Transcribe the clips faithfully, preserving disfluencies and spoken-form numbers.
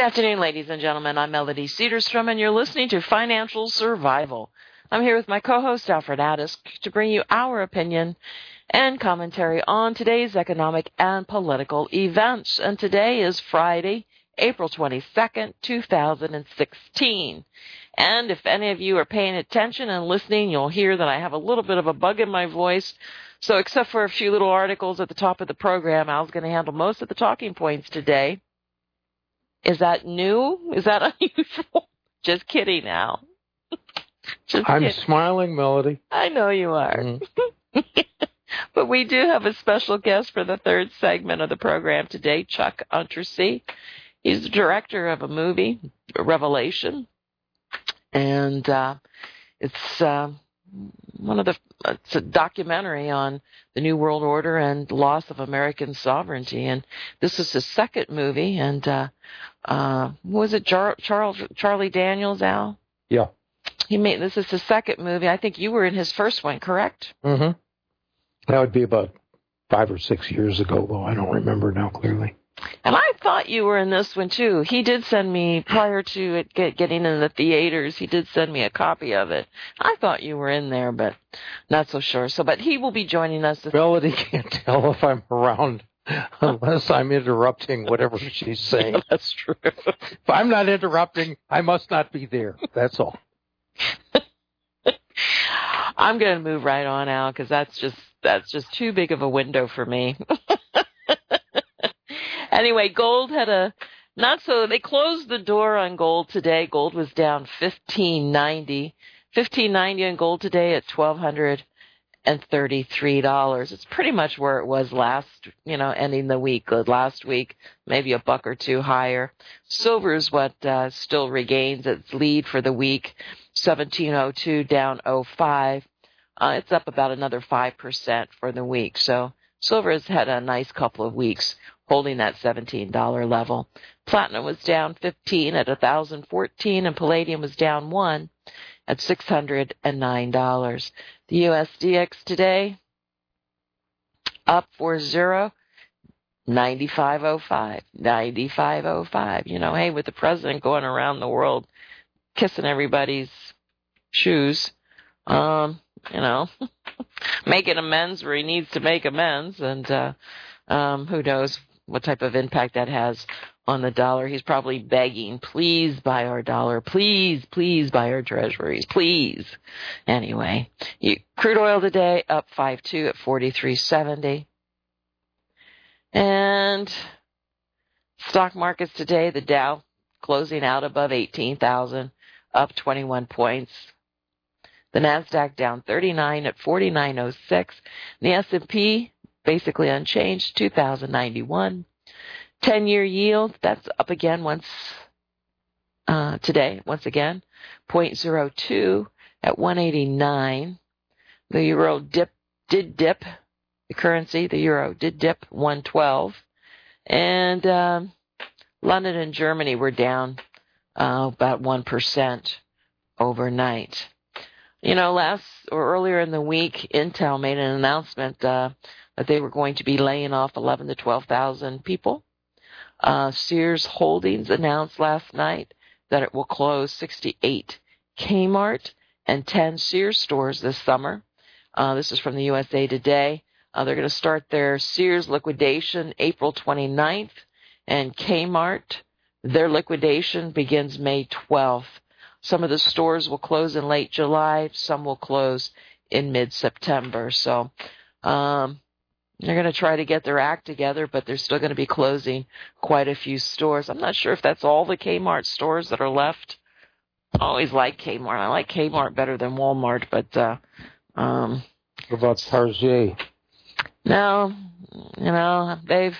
afternoon, ladies and gentlemen. I'm Melody Cedarstrom, and you're listening to Financial Survival. I'm here with my co-host, Alfred Addis, to bring you our opinion and commentary on today's economic and political events. And today is Friday, April twenty-second, two thousand sixteen. And if any of you are paying attention and listening, you'll hear that I have a little bit of a bug in my voice. So except for a few little articles at the top of the program, Al's going to handle most of the talking points today. Is that new? Is that unusual? Just kidding, Al. Just I'm kidding. smiling, Melody. I know you are. Mm-hmm. But we do have a special guest for the third segment of the program today, Chuck Untersee. He's the director of a movie, Revelation. And uh, it's uh, one of the, it's a documentary on the New World Order and loss of American sovereignty. And this is his second movie. And uh, uh, was it Jar- Charles Charlie Daniels, Al? Yeah. He made this is his second movie. I think you were in his first one, correct? Mm-hmm. That would be about five or six years ago, though I don't remember now clearly. And I thought you were in this one, too. He did send me, prior to it get, getting in the theaters, he did send me a copy of it. I thought you were in there, but not so sure. So, but he will be joining us. This Melody can't tell if I'm around unless I'm interrupting whatever she's saying. Yeah, that's true. If I'm not interrupting, I must not be there. That's all. I'm going to move right on, Al, because that's just, that's just too big of a window for me. Anyway, gold had a not so, they closed the door on gold today. Gold was down fifteen ninety. fifteen ninety on gold today at one thousand two hundred thirty-three dollars. It's pretty much where it was last, you know, ending the week, last week, maybe a buck or two higher. Silver is what uh, still regains its lead for the week, seventeen oh two down oh five. Uh, it's up about another five percent for the week. So silver has had a nice couple of weeks holding that seventeen dollars level. Platinum was down fifteen at one thousand fourteen, and palladium was down one at six hundred nine dollars. The U S D X today up four zero, ninety-five oh five, ninety-five oh five. You know, hey, with the president going around the world kissing everybody's shoes, um, you know, making amends where he needs to make amends, and uh, um, who knows what type of impact that has on the dollar. He's probably begging, please buy our dollar, please, please buy our treasuries, please. Anyway, you, crude oil today up five two at forty-three seventy. And stock markets today, the Dow closing out above eighteen thousand, up twenty-one points. The NASDAQ down thirty-nine at forty-nine oh six. The S and P basically unchanged, two thousand ninety-one. ten-year yield, that's up again once uh, today, once again, zero point zero two at one eighty-nine. The euro dip, did dip, the currency, the euro did dip one twelve. And um, London and Germany were down uh, about one percent overnight. You know, last or earlier in the week, Intel made an announcement uh, that they were going to be laying off eleven to twelve thousand people. Uh, Sears Holdings announced last night that it will close sixty-eight Kmart and ten Sears stores this summer. Uh, this is from the U S A Today. Uh, they're going to start their Sears liquidation April twenty-ninth, and Kmart, their liquidation begins May twelfth. Some of the stores will close in late July. Some will close in mid-September. So um, they're going to try to get their act together, but they're still going to be closing quite a few stores. I'm not sure if that's all the Kmart stores that are left. I always like Kmart. I like Kmart better than Walmart, but uh, um, what about Target? No, you know, they've,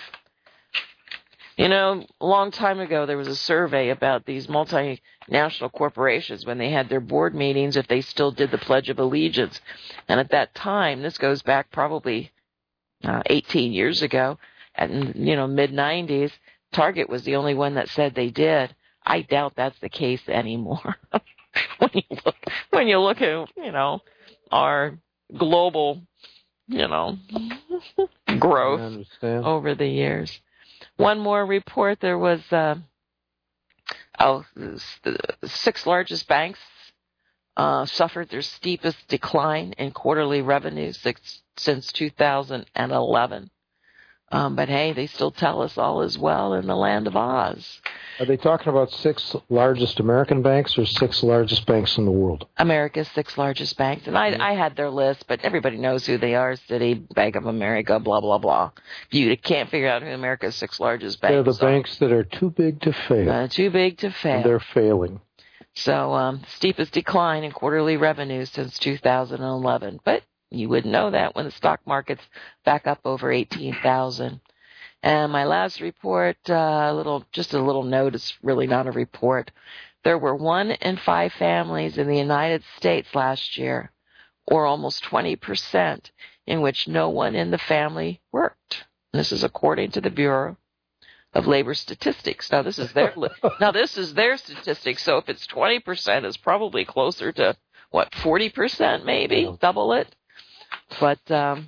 you know, a long time ago there was a survey about these multinational corporations when they had their board meetings if they still did the Pledge of Allegiance. And at that time, this goes back probably uh, eighteen years ago, and, you know, mid nineties, Target was the only one that said they did. I doubt that's the case anymore. when you look, when you look at, you know, our global, you know, growth over the years. One more report. There was uh, oh, the six largest banks uh, suffered their steepest decline in quarterly revenues since two thousand eleven. Um, but hey, they still tell us all is well in the land of Oz. Are they talking about six largest American banks or six largest banks in the world? America's six largest banks. And I, mm-hmm. I had their list, but everybody knows who they are. Citi, Bank of America, blah, blah, blah. You can't figure out who America's six largest banks are. They're the are. banks that are too big to fail. Uh, too big to fail. And they're failing. So um, steepest decline in quarterly revenues since two thousand eleven. But you wouldn't know that when the stock market's back up over eighteen thousand. And my last report, uh, little, just a little note, it's really not a report. There were one in five families in the United States last year, or almost twenty percent, in which no one in the family worked. And this is according to the Bureau of Labor Statistics. Now this is their now this is their statistics. So if it's twenty percent, it's probably closer to what forty percent, maybe yeah. double it. But um,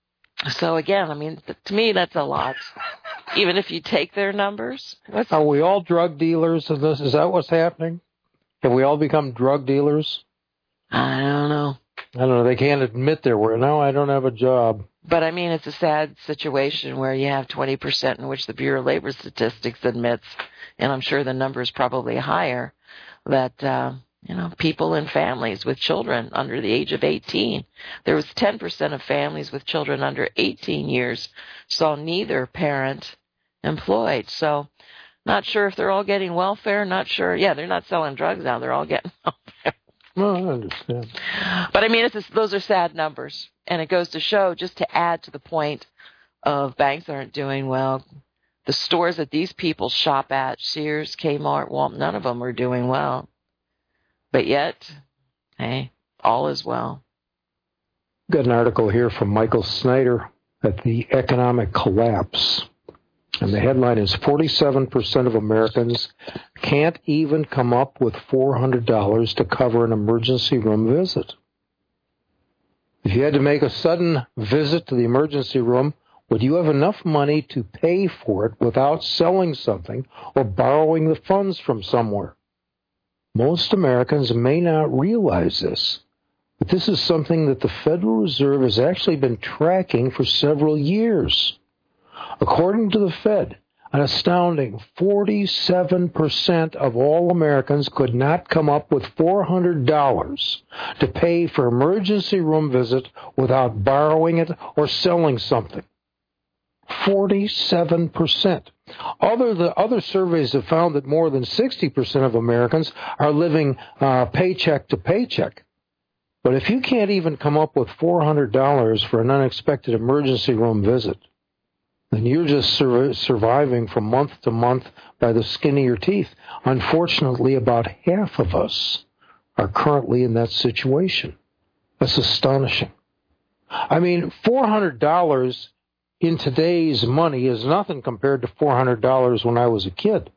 so again, I mean, to me, that's a lot. Even if you take their numbers. What's Are we all drug dealers? Is, this, is that what's happening? Have we all become drug dealers? I don't know. I don't know. They can't admit their work. No, I don't have a job. But, I mean, it's a sad situation where you have twenty percent in which the Bureau of Labor Statistics admits, and I'm sure the number is probably higher, that, uh, you know, people and families with children under the age of eighteen. There was ten percent of families with children under eighteen years saw neither parent employed. So not sure if they're all getting welfare, not sure. Yeah, they're not selling drugs now. They're all getting welfare. No, I understand. But, I mean, it's just, those are sad numbers. And it goes to show, just to add to the point of banks aren't doing well, the stores that these people shop at, Sears, Kmart, Walmart, none of them are doing well. But yet, hey, all is well. Got an article here from Michael Snyder at the economic collapse. And the headline is forty-seven percent of Americans can't even come up with four hundred dollars to cover an emergency room visit. If you had to make a sudden visit to the emergency room, would you have enough money to pay for it without selling something or borrowing the funds from somewhere? Most Americans may not realize this, but this is something that the Federal Reserve has actually been tracking for several years. According to the Fed, an astounding forty-seven percent of all Americans could not come up with four hundred dollars to pay for an emergency room visit without borrowing it or selling something. forty-seven percent. Other, the other surveys have found that more than sixty percent of Americans are living uh, paycheck to paycheck. But if you can't even come up with four hundred dollars for an unexpected emergency room visit, then you're just sur- surviving from month to month by the skin of your teeth. Unfortunately, about half of us are currently in that situation. That's astonishing. I mean, four hundred dollars in today's money is nothing compared to four hundred dollars when I was a kid.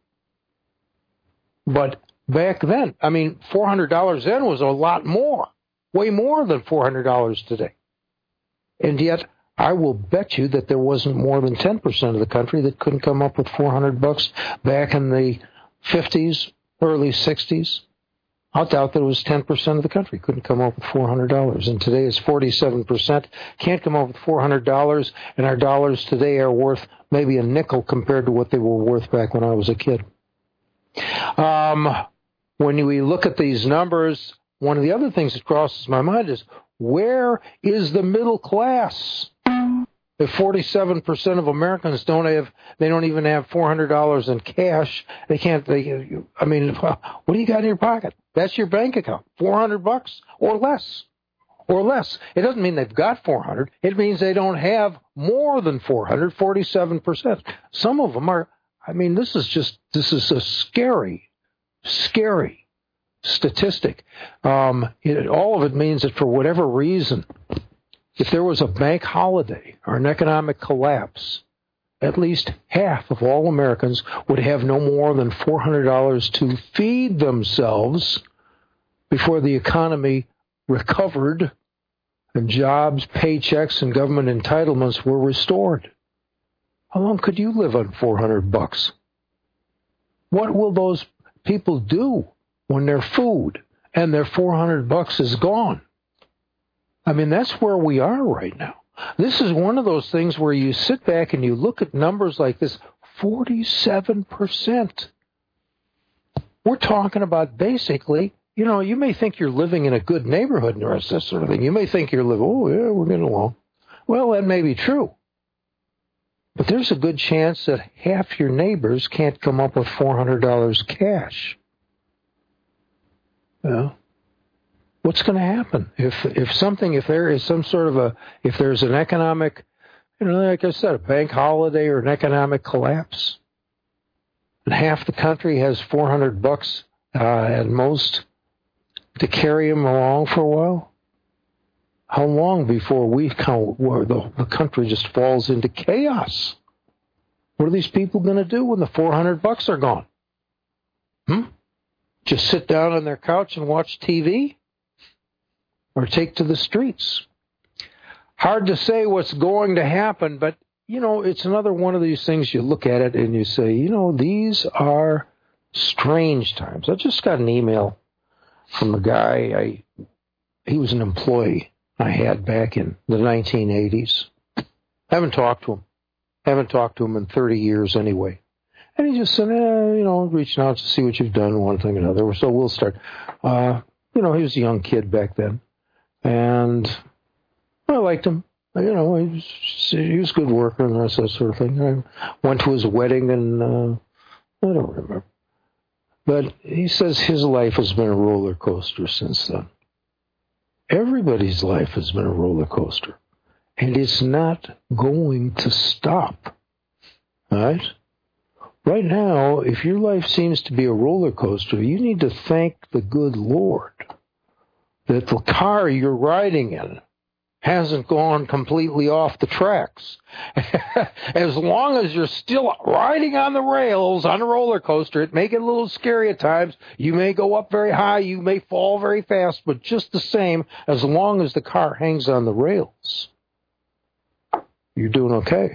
But back then, I mean, four hundred dollars then was a lot more, way more than four hundred dollars today. And yet, I will bet you that there wasn't more than ten percent of the country that couldn't come up with four hundred bucks back in the fifties, early sixties. I doubt that it was ten percent of the country couldn't come up with four hundred dollars. And today it's forty-seven percent. Can't come up with four hundred dollars, and our dollars today are worth maybe a nickel compared to what they were worth back when I was a kid. Um, when we look at these numbers, one of the other things that crosses my mind is, where is the middle class? If forty-seven percent of Americans don't have, they don't even have four hundred dollars in cash, they can't, they, I mean, what do you got in your pocket? That's your bank account. four hundred bucks or less. Or less. It doesn't mean they've got four hundred. It means they don't have more than four hundred, forty-seven percent. Some of them are, I mean, this is just, this is a scary, scary statistic. Um, it, all of it means that for whatever reason, if there was a bank holiday or an economic collapse, at least half of all Americans would have no more than four hundred dollars to feed themselves before the economy recovered and jobs, paychecks, and government entitlements were restored. How long could you live on four hundred bucks? What will those people do when their food and their four hundred bucks is gone. I mean, that's where we are right now. This is one of those things where you sit back and you look at numbers like this, forty-seven percent. We're talking about basically, you know, you may think you're living in a good neighborhood and the rest of that sort of thing. You may think you're living, oh, yeah, we're getting along. Well, that may be true. But there's a good chance that half your neighbors can't come up with four hundred dollars cash. Well, what's going to happen if if something, if there is some sort of a, if there's an economic, you know, like I said, a bank holiday or an economic collapse, and half the country has four hundred bucks uh, at most to carry them along for a while? How long before we count where the, the country just falls into chaos? What are these people going to do when the four hundred bucks are gone? Hmm? Just sit down on their couch and watch T V? Or take to the streets? Hard to say what's going to happen, but, you know, it's another one of these things you look at it and you say, you know, these are strange times. I just got an email from a guy, I, he was an employee I had back in the nineteen eighties. I haven't talked to him. I haven't talked to him in thirty years anyway. And he just said, eh, you know, reaching out to see what you've done, one thing or another. So we'll start. Uh, you know, he was a young kid back then. And I liked him. You know, he was, he was a good worker and the rest of that sort of thing. I went to his wedding and uh, I don't remember. But he says his life has been a roller coaster since then. Everybody's life has been a roller coaster. And it's not going to stop. All right? Right now, if your life seems to be a roller coaster, you need to thank the good Lord that the car you're riding in hasn't gone completely off the tracks. As long as you're still riding on the rails on a roller coaster, it may get a little scary at times. You may go up very high, you may fall very fast, but just the same, as long as the car hangs on the rails, you're doing okay.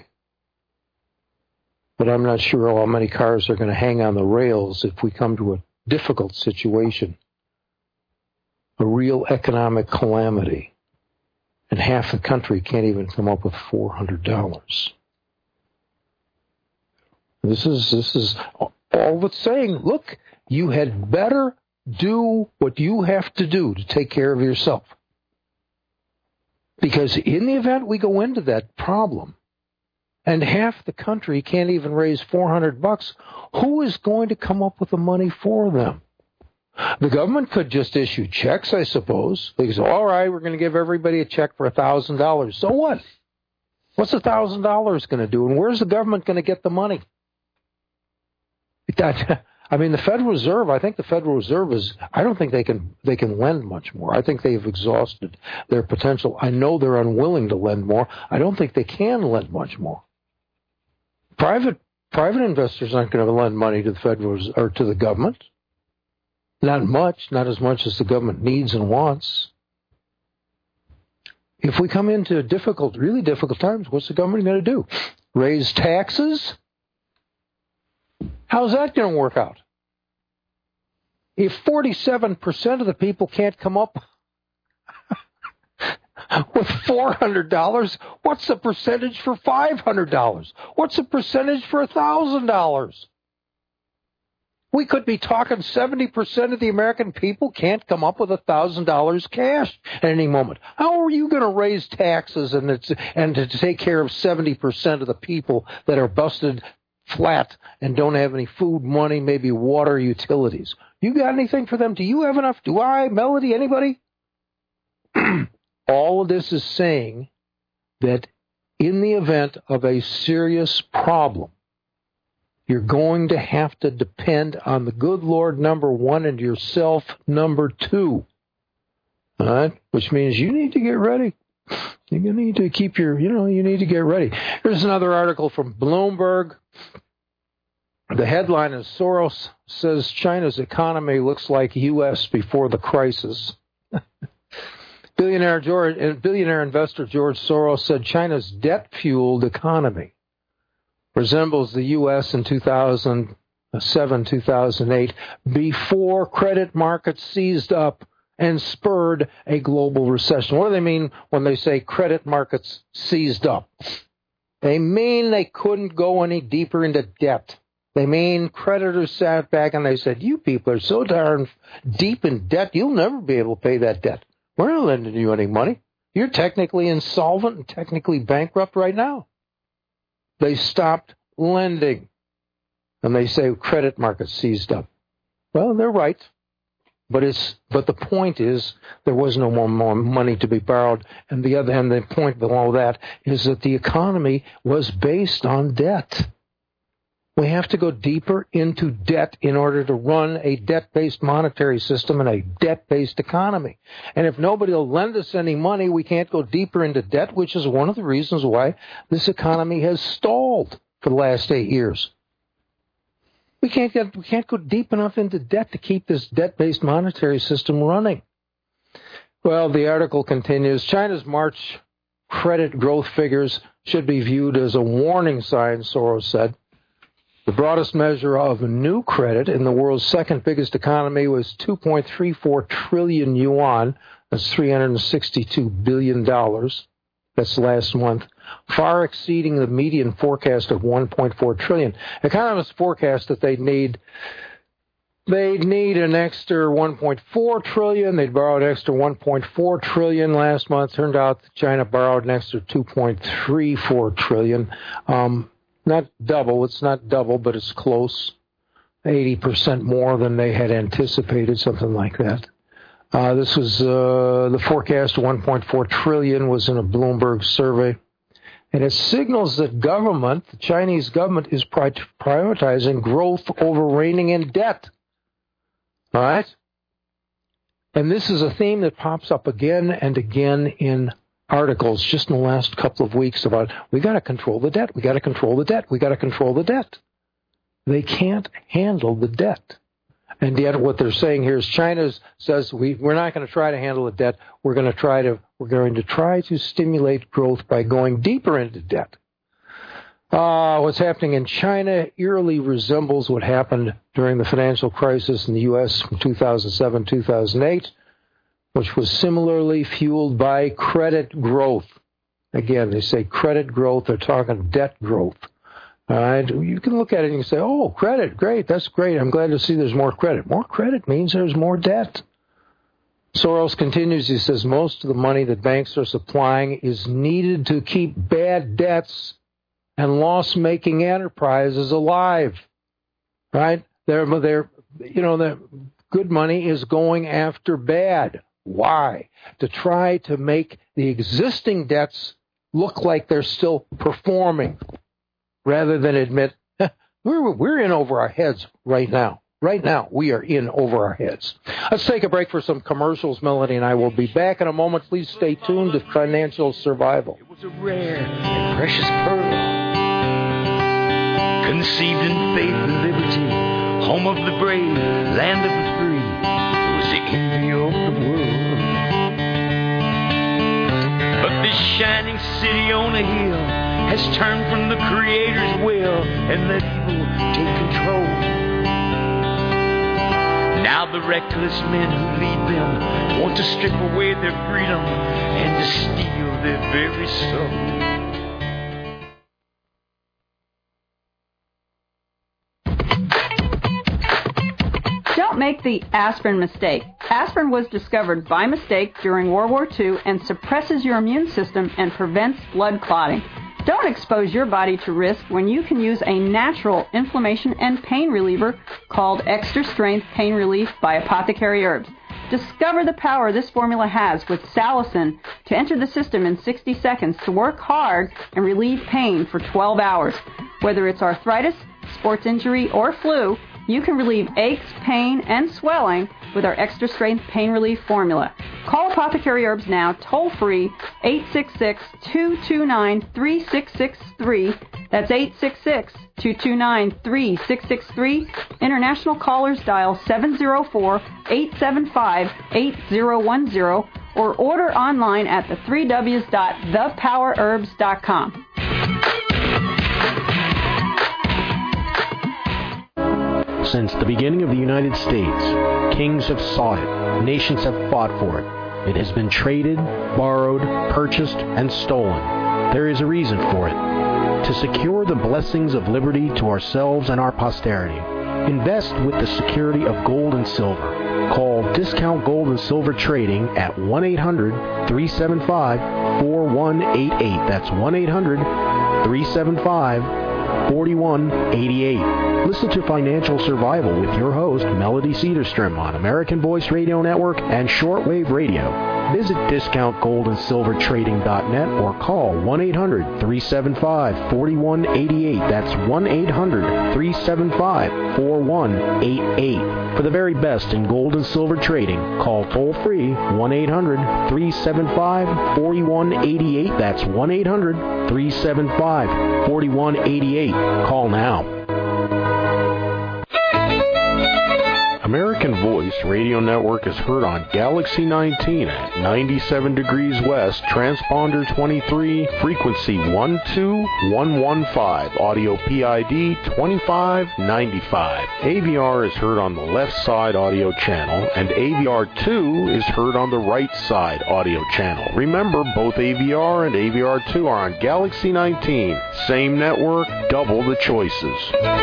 But I'm not sure how many cars are going to hang on the rails if we come to a difficult situation, a real economic calamity. And half the country can't even come up with four hundred dollars. This is this is all that's saying, look, you had better do what you have to do to take care of yourself. Because in the event we go into that problem, and half the country can't even raise four hundred bucks, who is going to come up with the money for them? The government could just issue checks, I suppose. They say, all right, we're going to give everybody a check for one thousand dollars. So what? What's one thousand dollars going to do? And where's the government going to get the money? That, I mean, the Federal Reserve, I think the Federal Reserve is, I don't think they can they can lend much more. I think they've exhausted their potential. I know they're unwilling to lend more. I don't think they can lend much more. Private private investors aren't going to lend money to the Federal or to the government. Not much, not as much as the government needs and wants. If we come into difficult, really difficult times, what's the government going to do? Raise taxes? How's that going to work out? If forty-seven percent of the people can't come up with four hundred dollars, what's the percentage for five hundred dollars? What's the percentage for one thousand dollars? We could be talking seventy percent of the American people can't come up with one thousand dollars cash at any moment. How are you going to raise taxes and, it's, and to take care of seventy percent of the people that are busted flat and don't have any food, money, maybe water, utilities? You got anything for them? Do you have enough? Do I? Melody? Anybody? All of this is saying that in the event of a serious problem, you're going to have to depend on the good Lord, number one, and yourself, number two. All right? Which means you need to get ready. You need to keep your, you know, you need to get ready. Here's another article from Bloomberg. The headline is Soros says China's economy looks like U S before the crisis. Billionaire George, billionaire investor George Soros said China's debt-fueled economy resembles the U S in two thousand seven, two thousand eight, before credit markets seized up and spurred a global recession. What do they mean when they say credit markets seized up? They mean they couldn't go any deeper into debt. They mean creditors sat back and they said, you people are so darn deep in debt, you'll never be able to pay that debt. We're not lending you any money. You're technically insolvent and technically bankrupt right now. They stopped lending. And they say credit markets seized up. Well, they're right. But it's but the point is there was no more, more money to be borrowed. And the other and the point below that is that the economy was based on debt. We have to go deeper into debt in order to run a debt-based monetary system and a debt-based economy. And if nobody will lend us any money, we can't go deeper into debt, which is one of the reasons why this economy has stalled for the last eight years. We can't get, we can't go deep enough into debt to keep this debt-based monetary system running. Well, the article continues, China's March credit growth figures should be viewed as a warning sign, Soros said. The broadest measure of new credit in the world's second biggest economy was two point three four trillion yuan. That's three hundred sixty-two billion dollars. That's last month, far exceeding the median forecast of one point four trillion. Economists forecast that they'd need they'd need an extra one point four trillion. They'd borrow an extra one point four trillion last month. Turned out that China borrowed an extra two point three four trillion. Um, Not double, it's not double, but it's close. eighty percent more than they had anticipated, something like that. Uh, this was, uh, the forecast one point four trillion was in a Bloomberg survey. And it signals that government, the Chinese government, is pri- prioritizing growth over reining in debt. All right? And this is a theme that pops up again and again in articles just in the last couple of weeks about, we got to control the debt, we got to control the debt, we got to control the debt. They can't handle the debt. And yet what they're saying here is China says we, we're not going to try to handle the debt. We're going to try to we're going to try to stimulate growth by going deeper into debt. Uh, what's happening in China eerily resembles what happened during the financial crisis in the U S from two thousand seven, two thousand eight. Which was similarly fueled by credit growth. Again, they say credit growth, they're talking debt growth. All right? You can look at it and you say, oh, credit, great, that's great. I'm glad to see there's more credit. More credit means there's more debt. Soros continues, he says, most of the money that banks are supplying is needed to keep bad debts and loss-making enterprises alive. Right? They're, they're, you know, the good money is going after bad. Why? To try to make the existing debts look like they're still performing, rather than admit, eh, we're, we're in over our heads right now. Right now, we are in over our heads. Let's take a break for some commercials. Melody and I will be back in a moment. Please stay tuned to Financial Survival. It was a rare and precious pearl, conceived in faith and liberty, home of the brave, land of the free. It was the envy of the world. But this shining city on a hill has turned from the Creator's will and let evil take control. Now the reckless men who lead them want to strip away their freedom and to steal their very soul. Don't make the aspirin mistake. Aspirin was discovered by mistake during World War Two and suppresses your immune system and prevents blood clotting. Don't expose your body to risk when you can use a natural inflammation and pain reliever called Extra Strength Pain Relief by Apothecary Herbs. Discover the power this formula has with salicin to enter the system in sixty seconds to work hard and relieve pain for twelve hours. Whether it's arthritis, sports injury, or flu, you can relieve aches, pain, and swelling with our Extra Strength Pain Relief formula. Call Apothecary Herbs now, toll-free, eight six six, two two nine, three six six three. That's eight six six, two two nine, three six six three. International callers dial seven zero four, eight seven five, eight zero one zero or order online at the three w's dot the power herbs dot com. Since the beginning of the United States, kings have sought it, nations have fought for it. It has been traded, borrowed, purchased, and stolen. There is a reason for it. To secure the blessings of liberty to ourselves and our posterity, invest with the security of gold and silver. Call Discount Gold and Silver Trading at one eight hundred, three seven five, four one eight eight. That's one eight hundred, three seven five, four one eight eight. Listen to Financial Survival with your host, Melody Cedarstrom, on American Voice Radio Network and Shortwave Radio. Visit discount gold and silver trading dot net or call one eight hundred, three seven five, four one eight eight. That's one eight hundred, three seven five, four one eight eight. For the very best in gold and silver trading, call toll-free one eight hundred, three seven five, four one eight eight. That's one eight hundred, three seven five, four one eight eight. Call now. American Voice Radio Network is heard on Galaxy nineteen at ninety-seven degrees west, transponder twenty-three, frequency one two one one five, audio P I D twenty-five ninety-five. A V R is heard on the left side audio channel, and A V R two is heard on the right side audio channel. Remember, both A V R and A V R two are on Galaxy nineteen. Same network, double the choices.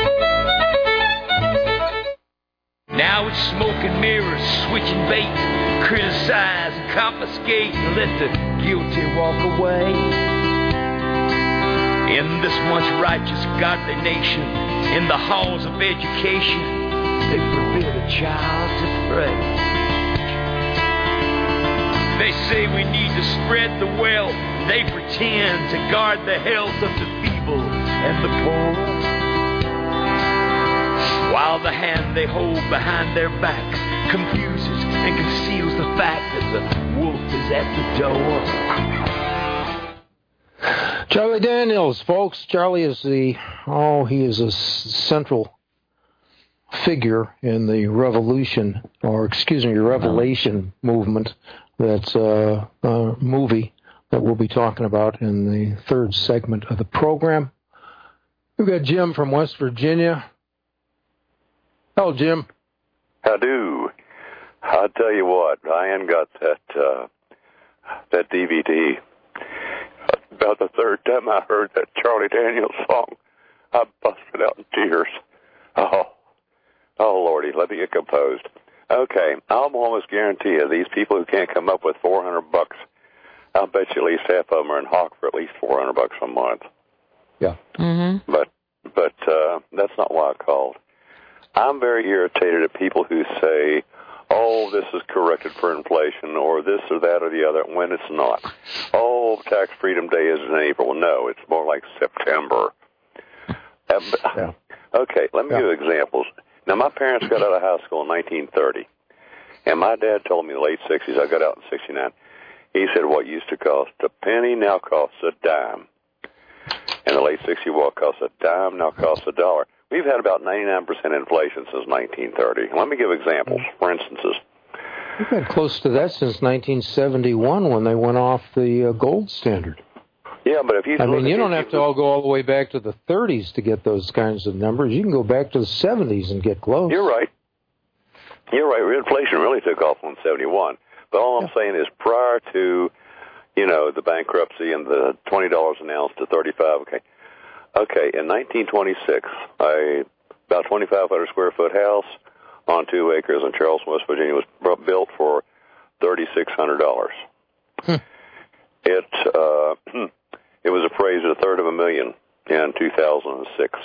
Now it's smoke and mirrors, switching bait, criticize and confiscate, and let the guilty walk away. In this once righteous, godly nation, in the halls of education, they forbid a child to pray. They say we need to spread the wealth, they pretend to guard the health of the feeble and the poor, while the hand they hold behind their backs confuses and conceals the fact that the wolf is at the door. Charlie Daniels, folks. Charlie is the, oh, he is a central figure in the revolution, or excuse me, revelation movement. That's a, a movie that we'll be talking about in the third segment of the program. We've got Jim from West Virginia. Hello, Jim. How do? I'll tell you what, Diane got that uh, that D V D. About the third time I heard that Charlie Daniels song, I busted out in tears. Oh, oh, Lordy, let me get composed. Okay, I'll almost guarantee you these people who can't come up with four hundred bucks, I'll bet you at least half of them are in Hawk for at least four hundred bucks a month. Yeah. Mm-hmm. But but uh, that's not why I called. I'm very irritated at people who say, oh, this is corrected for inflation, or this or that or the other, when it's not. Oh, Tax Freedom Day is in April. No, it's more like September. Yeah. Okay, let me yeah. give you examples. Now, my parents got out of high school in nineteen thirty, and my dad told me in the late sixties, I got out in sixty-nine, he said what used to cost a penny now costs a dime. In the late sixties, what cost a dime now costs a dollar. We've had about ninety-nine percent inflation since nineteen thirty. Let me give examples. For instances, we've had close to that since nineteen seventy-one when they went off the uh, gold standard. Yeah, but if you I mean, you if don't you, have to all go all the way back to the thirties to get those kinds of numbers. You can go back to the seventies and get close. You're right. You're right. Inflation really took off in seventy-one. But all I'm yeah. saying is prior to, you know, the bankruptcy and the twenty dollars an ounce to thirty-five. Okay. Okay, in nineteen twenty-six, a about twenty-five hundred square foot house on two acres in Charleston, West Virginia was built for thirty-six hundred dollars. Hmm. It uh, it was appraised at a third of a million in two thousand six.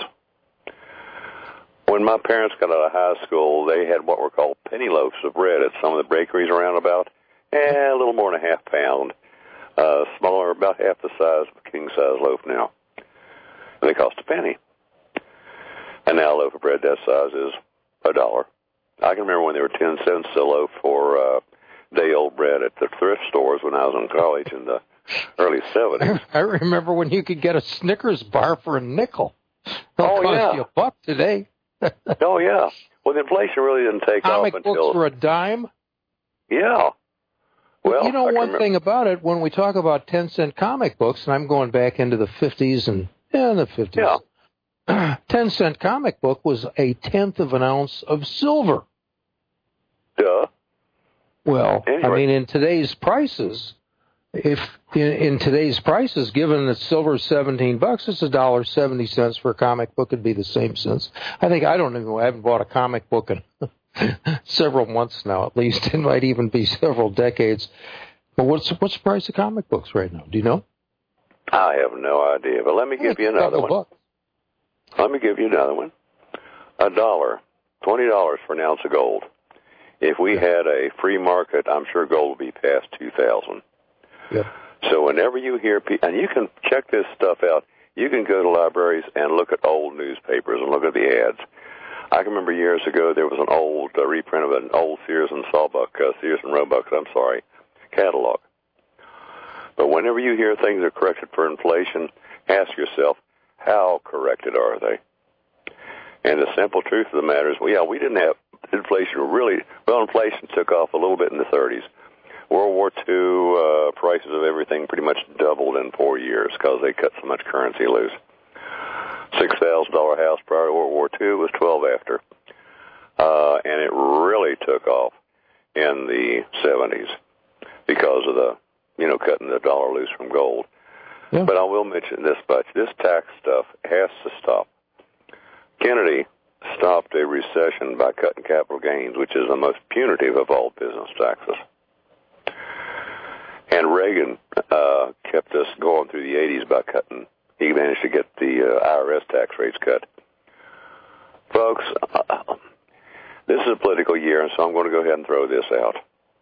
When my parents got out of high school, they had what were called penny loaves of bread at some of the bakeries around about, and a little more than a half pound, uh, smaller, about half the size of a king-size loaf now. And they cost a penny. And now a loaf of bread that size is a dollar. I can remember when they were ten cents a loaf for uh, day-old bread at the thrift stores when I was in college in the early seventies. I remember when you could get a Snickers bar for a nickel. It'll oh, cost yeah. you a buck today. Oh, yeah. Well, the inflation really didn't take Comic off until... books for a dime? Yeah. Well, you know, I one thing about it, when we talk about ten-cent comic books, and I'm going back into the fifties and... Yeah, in the fifties. Yeah. ten-cent comic book was a tenth of an ounce of silver. Duh. Well, anyway. I mean, in today's prices, if in, in today's prices, given that silver is seventeen bucks, it's a dollar seventy cents for a comic book. It'd be the same cents. I think I don't even. I haven't bought a comic book in several months now. At least it might even be several decades. But what's what's the price of comic books right now? Do you know? I have no idea. But let me give you another one. Bucks. Let me give you another one. A dollar, twenty dollars for an ounce of gold. If we had a free market, I'm sure gold would be past two thousand. Yep. So whenever you hear people, and you can check this stuff out, you can go to libraries and look at old newspapers and look at the ads. I can remember years ago there was an old uh, reprint of an old Sears and Sawbuck, uh, Sears and Roebuck, I'm sorry, catalog. But whenever you hear things are corrected for inflation, ask yourself, how corrected are they? And the simple truth of the matter is, well, yeah, we didn't have inflation really, well, inflation took off a little bit in the thirties. World War Two, uh, prices of everything pretty much doubled in four years because they cut so much currency loose. six thousand dollars house prior to World War Two was twelve after. Uh, and it really took off in the seventies because of the, you know, cutting the dollar loose from gold. Yeah. But I will mention this much. This tax stuff has to stop. Kennedy stopped a recession by cutting capital gains, which is the most punitive of all business taxes. And Reagan uh, kept us going through the eighties by cutting. He managed to get the uh, I R S tax rates cut. Folks, uh, this is a political year, and so I'm going to go ahead and throw this out.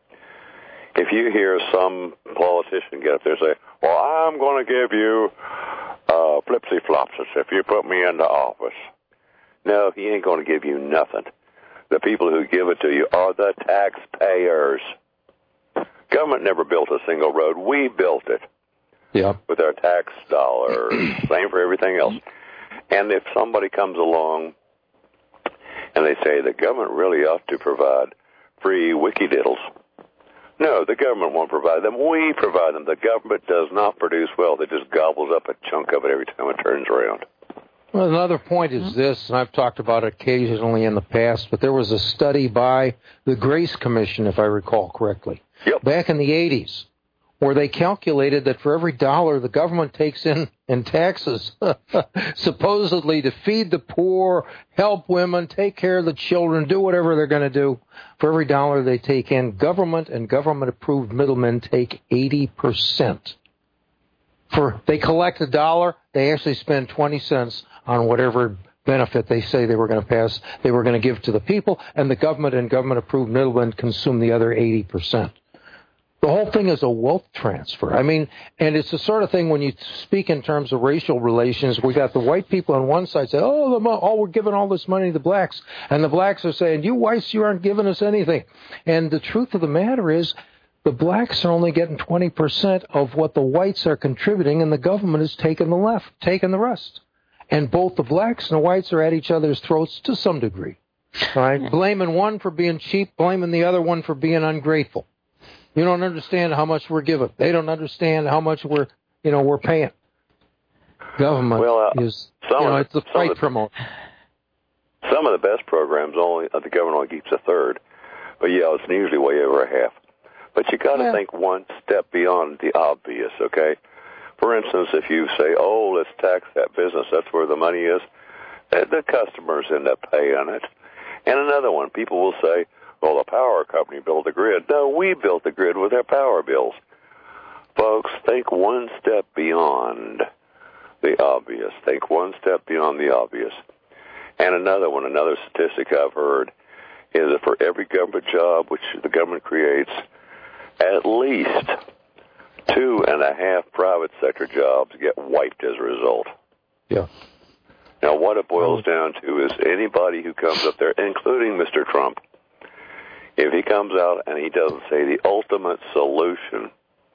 If you hear some politician get up there and say, well, I'm going to give you uh, flipsy-flopsis if you put me into office. No, he ain't going to give you nothing. The people who give it to you are the taxpayers. Government never built a single road. We built it. Yeah. With our tax dollars. Same for everything else. And if somebody comes along and they say the government really ought to provide free wiki diddles, no, the government won't provide them. We provide them. The government does not produce wealth. It just gobbles up a chunk of it every time it turns around. Well, another point is this, and I've talked about it occasionally in the past, but there was a study by the Grace Commission, if I recall correctly, yep. back in the eighties, where they calculated that for every dollar the government takes in in taxes, supposedly to feed the poor, help women, take care of the children, do whatever they're going to do, for every dollar they take in, government and government-approved middlemen take eighty percent. For they collect a dollar, they actually spend twenty cents on whatever benefit they say they were going to pass, they were going to give to the people, and the government and government-approved middlemen consume the other eighty percent. The whole thing is a wealth transfer. I mean, and it's the sort of thing when you speak in terms of racial relations, we got the white people on one side say, oh, the, oh, we're giving all this money to the blacks. And the blacks are saying, you whites, you aren't giving us anything. And the truth of the matter is, the blacks are only getting twenty percent of what the whites are contributing, and the government is taking the left, taking the rest. And both the blacks and the whites are at each other's throats to some degree. All right? Blaming one for being cheap, blaming the other one for being ungrateful. You don't understand how much we're giving. They don't understand how much we're, you know, we're paying. Government well, uh, is, you know, it's a fight promoter. Some of the best programs only uh, the government only keeps a third, but yeah, it's usually way over a half. But you got to yeah. think one step beyond the obvious. Okay, for instance, if you say, "Oh, let's tax that business," that's where the money is. The customers end up paying it. And another one, people will say, well, the power company built the grid. No, we built the grid with our power bills. Folks, think one step beyond the obvious. Think one step beyond the obvious. And another one, another statistic I've heard, is that for every government job which the government creates, at least two and a half private sector jobs get wiped as a result. Yeah. Now, what it boils down to is anybody who comes up there, including Mister Trump, if he comes out and he doesn't say the ultimate solution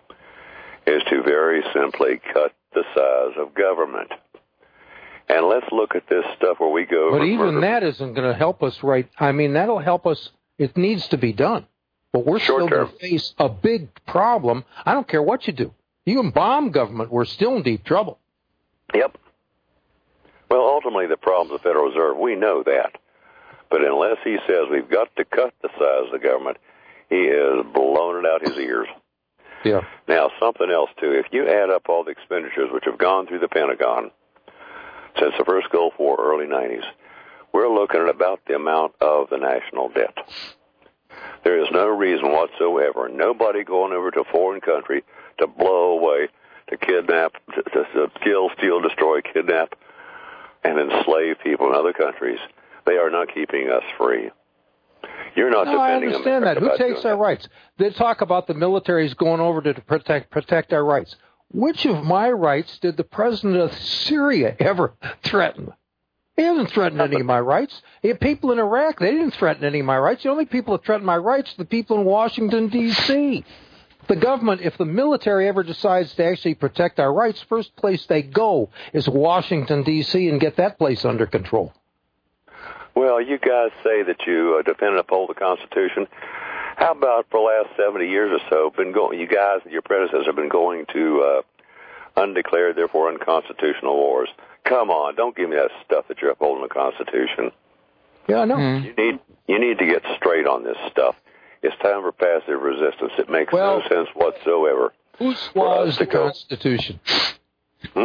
is to very simply cut the size of government. And let's look at this stuff where we go. But even that isn't going to help us, right? I mean, that'll help us. It needs to be done. But we're still going to face a big problem. I don't care what you do. You can bomb government. We're still in deep trouble. Yep. Well, ultimately, the problem of the Federal Reserve, we know that. But unless he says we've got to cut the size of the government, he is blowing it out his ears. Yeah. Now, something else, too. If you add up all the expenditures which have gone through the Pentagon since the first Gulf War, early nineties, we're looking at about the amount of the national debt. There is no reason whatsoever, nobody going over to a foreign country to blow away, to kidnap, to, to, to kill, steal, destroy, kidnap, and enslave people in other countries. They are not keeping us free. You're not no, I defending understand America that. Who takes our that. rights? They talk about the military's going over to protect protect our rights. Which of my rights did the president of Syria ever threaten? He hasn't threatened any of my rights. The people in Iraq, they didn't threaten any of my rights. The only people that threaten my rights are the people in Washington, D C The government, if the military ever decides to actually protect our rights, first place they go is Washington, D C and get that place under control. Well, you guys say that you uh, defend and uphold the Constitution. How about for the last seventy years or so, been going? You guys and your predecessors have been going to uh, undeclared, therefore unconstitutional wars. Come on, don't give me that stuff that you're upholding the Constitution. Yeah, I know. Mm. You need you need to get straight on this stuff. It's time for passive resistance. It makes well, no sense whatsoever. Whose law is the go. Constitution? Hmm?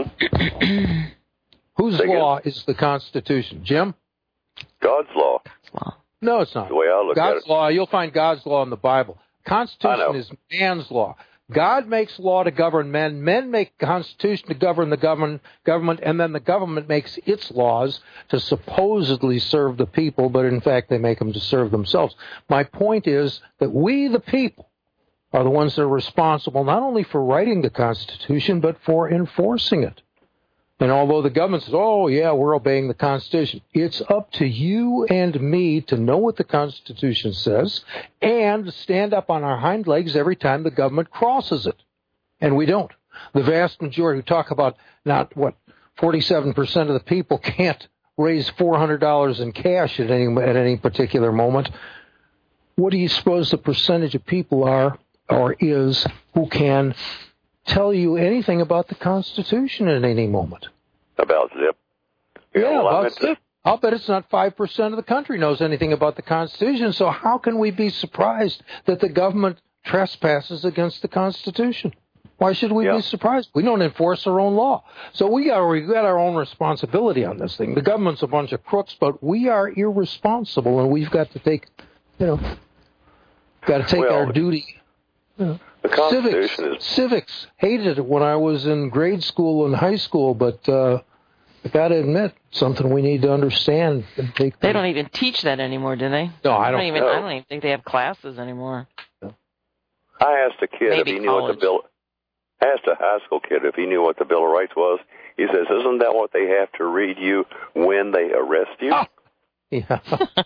Whose Say law again? is the Constitution? Jim? God's law. No, it's not. The way I look God's at it. law, you'll find God's law in the Bible. Constitution is man's law. God makes law to govern men. Men make Constitution to govern the govern, government, and then the government makes its laws to supposedly serve the people, but in fact they make them to serve themselves. My point is that we, the people, are the ones that are responsible not only for writing the Constitution, but for enforcing it. And although the government says, oh, yeah, we're obeying the Constitution, it's up to you and me to know what the Constitution says and stand up on our hind legs every time the government crosses it. And we don't. The vast majority who talk about not, what, forty-seven percent of the people can't raise four hundred dollars in cash at any, at any particular moment. What do you suppose the percentage of people are or is who can tell you anything about the Constitution at any moment? About zip. Yeah, yeah well, about zip. I'll bet it's not five percent of the country knows anything about the Constitution, so how can we be surprised that the government trespasses against the Constitution? Why should we yeah. be surprised? We don't enforce our own law. So we got, we got our own responsibility on this thing. The government's a bunch of crooks, but we are irresponsible, and we've got to take, you know, got to take well, our duty. You know. The Constitution civics, is... civics hated it when I was in grade school and high school, but uh, I got to admit, something we need to understand. And take they don't even teach that anymore, do they? No, I I don't. don't even. No. I don't even think they have classes anymore. I asked a kid Maybe if he knew college. what the bill. I asked a high school kid if he knew what the Bill of Rights was. He says, "Isn't that what they have to read you when they arrest you?" Oh. Yeah.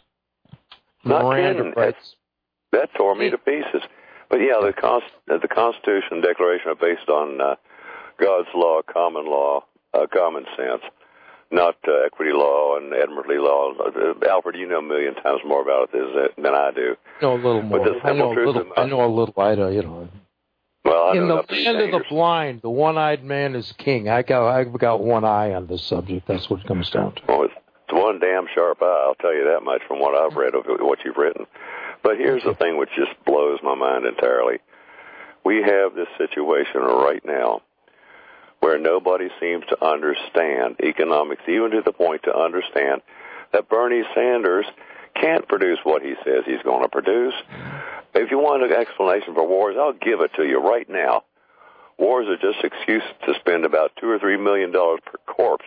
Not Miranda kidding. rights. That tore me to pieces. But yeah, the, Const- the Constitution and Declaration are based on uh, God's law, common law, uh, common sense, not uh, equity law and admiralty law. Uh, Alfred, you know a million times more about it than I do. I know a little more. But the I know a truth little. of my- I know a little. I don't, you know. Well, I In know the nothing land of the dangerous. blind, the one-eyed man is king. I got. I've got one eye on this subject. That's what it comes down to. Well, it's, it's one damn sharp eye. I'll tell you that much from what I've read of what you've written. But here's the thing which just blows my mind entirely. We have this situation right now where nobody seems to understand economics, even to the point to understand that Bernie Sanders can't produce what he says he's going to produce. If you want an explanation for wars, I'll give it to you right now. Wars are just excuses to spend about two or three million dollars per corpse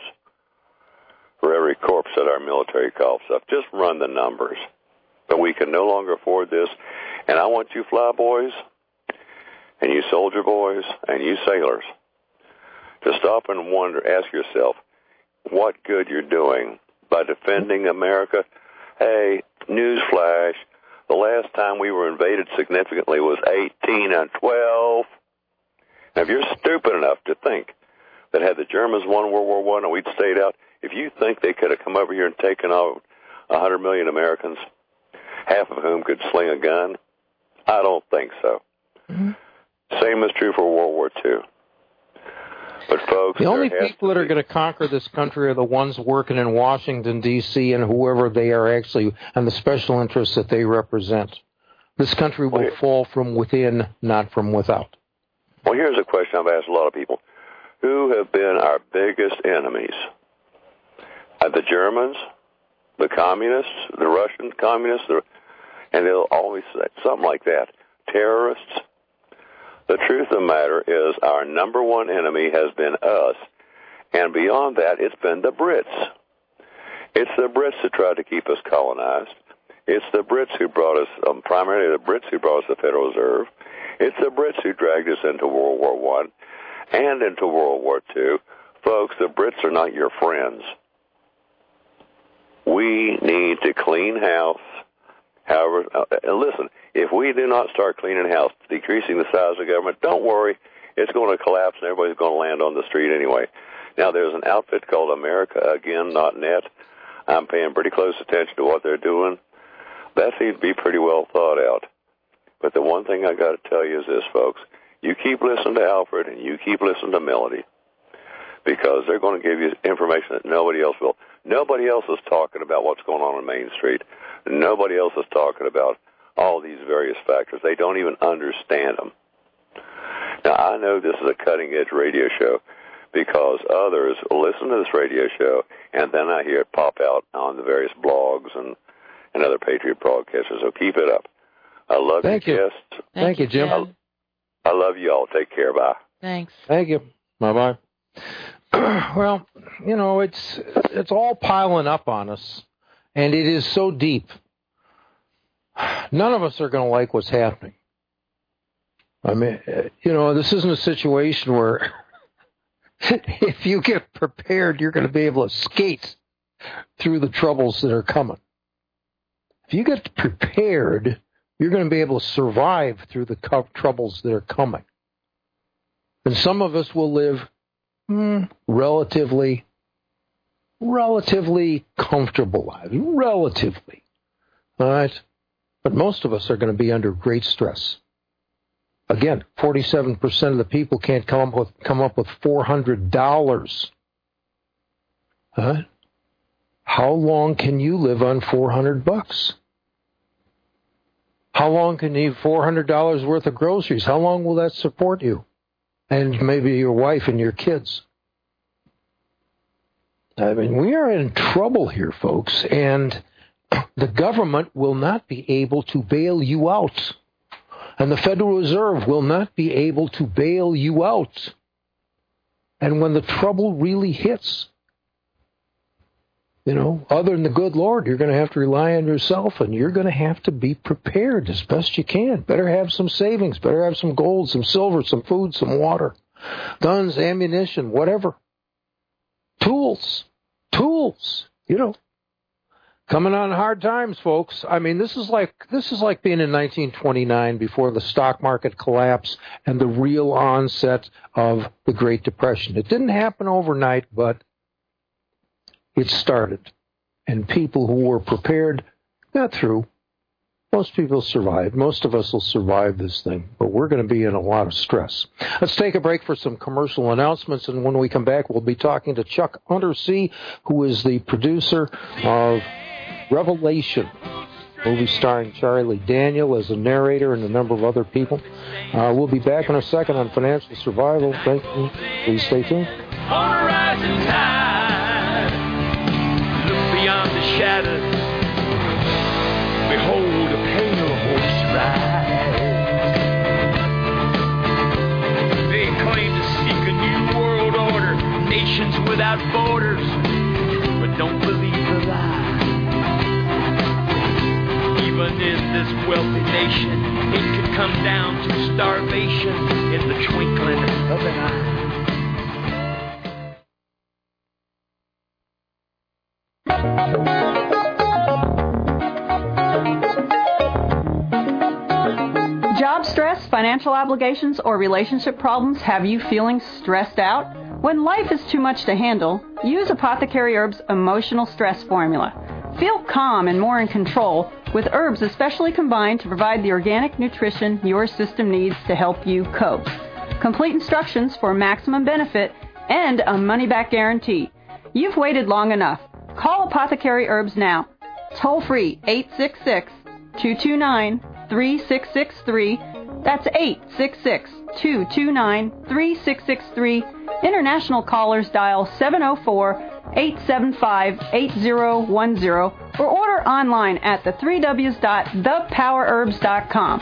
for every corpse that our military coughs up. Just run the numbers. But we can no longer afford this. And I want you flyboys and you soldier boys and you sailors to stop and wonder, ask yourself, what good you're doing by defending America. Hey, newsflash, the last time we were invaded significantly was eighteen and twelve. Now, if you're stupid enough to think that had the Germans won World War One and we'd stayed out, if you think they could have come over here and taken out one hundred million Americans, half of whom could sling a gun, I don't think so. Mm-hmm. Same is true for World War Two. But folks, the only people that are going to conquer this country are the ones working in Washington, D C, and whoever they are actually, and the special interests that they represent. This country will well, fall from within, not from without. Well, here's a question I've asked a lot of people. Who have been our biggest enemies? Uh, the Germans, the communists, the Russian communists, the, and they'll always say something like that. Terrorists. The truth of the matter is our number one enemy has been us, and beyond that, it's been the Brits. It's the Brits who tried to keep us colonized. It's the Brits who brought us, um, primarily the Brits who brought us the Federal Reserve. It's the Brits who dragged us into World War One and into World War Two. Folks, the Brits are not your friends. We need to clean house. However, uh, and listen, if we do not start cleaning house, decreasing the size of government, don't worry, it's going to collapse and everybody's going to land on the street anyway. Now, there's an outfit called America Again dot net. I'm paying pretty close attention to what they're doing. That seems to be pretty well thought out. But the one thing I got to tell you is this, folks. You keep listening to Alfred and you keep listening to Melody, because they're going to give you information that nobody else will. Nobody else is talking about what's going on on Main Street. Nobody else is talking about all these various factors. They don't even understand them. Now, I know this is a cutting-edge radio show because others listen to this radio show, and then I hear it pop out on the various blogs and, and other Patriot broadcasters. So keep it up. I love Thank you, you. guests. Thank, Thank you, Jim. I, I love you all. Take care. Bye. Thanks. Thank you. Bye-bye. Well, you know, it's it's all piling up on us, and it is so deep. None of us are going to like what's happening. I mean, you know, this isn't a situation where if you get prepared, you're going to be able to skate through the troubles that are coming. If you get prepared, you're going to be able to survive through the co- troubles that are coming. And some of us will live mm, relatively, relatively comfortable lives. Relatively. All right? But most of us are going to be under great stress. Again, forty-seven percent of the people can't come up with, come up with four hundred dollars. Huh? How long can you live on four hundred bucks? How long can you eat four hundred dollars worth of groceries? How long will that support you? And maybe your wife and your kids. I mean, we are in trouble here, folks, and the government will not be able to bail you out. And the Federal Reserve will not be able to bail you out. And when the trouble really hits, you know, other than the good Lord, you're going to have to rely on yourself, and you're going to have to be prepared as best you can. Better have some savings, better have some gold, some silver, some food, some water, guns, ammunition, whatever. Tools, tools, you know. Coming on hard times, folks. I mean, this is like this is like being in nineteen twenty-nine before the stock market collapse and the real onset of the Great Depression. It didn't happen overnight, but it started. And people who were prepared got through. Most people survived. Most of us will survive this thing, but we're going to be in a lot of stress. Let's take a break for some commercial announcements, and when we come back, we'll be talking to Chuck Undersea, who is the producer of Revelation, movie starring Charlie Daniel as a narrator and a number of other people. Uh, we'll be back in a second on Financial Survival. Thank you. Please stay tuned. On a rising tide, look beyond the shadows, behold a pale horse rise. They claim to seek a new world order, nations without borders, but don't believe the lie. Even in this wealthy nation, it could come down to starvation in the twinkling of an eye. Job stress, financial obligations, or relationship problems have you feeling stressed out? When life is too much to handle, use Apothecary Herbs Emotional Stress Formula. Feel calm and more in control with herbs especially combined to provide the organic nutrition your system needs to help you cope. Complete instructions for maximum benefit and a money-back guarantee. You've waited long enough. Call Apothecary Herbs now. Toll free eight six six, two two nine, three six six three. That's eight six six, two two nine, three six six three. International callers dial seven oh four, eight seven five, eight oh one oh or order online at the three W's dot the power herbs dot com.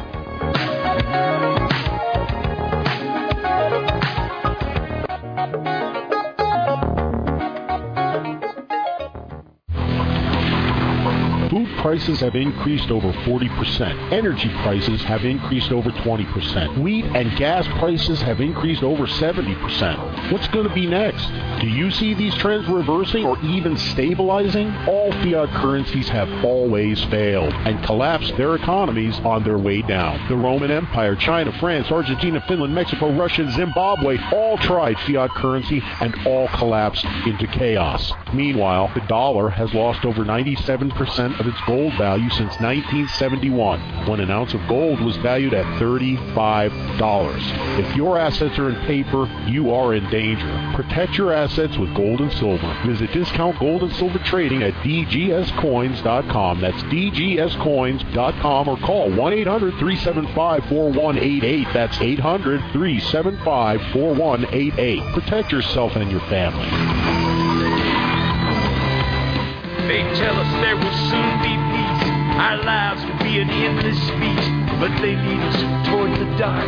Food prices have increased over forty percent. Energy prices have increased over twenty percent. Wheat and gas prices have increased over seventy percent. What's going to be next? Do you see these trends reversing or even stabilizing? All fiat currencies have always failed and collapsed their economies on their way down. The Roman Empire, China, France, Argentina, Finland, Mexico, Russia, and Zimbabwe all tried fiat currency and all collapsed into chaos. Meanwhile, the dollar has lost over ninety-seven percent of its gold value since nineteen seventy-one, when an ounce of gold was valued at thirty-five dollars. If your assets are in paper, you are in danger. Protect your assets with gold and silver. Visit Discount Gold and Silver Trading at d g s coins dot com. That's d g s coins dot com or call one eight hundred, three seven five, four one eight eight. That's eight hundred, three seven five, four one eight eight. Protect yourself and your family. They tell us there will soon be peace. Our lives will be an endless feast, but they lead us toward the dark.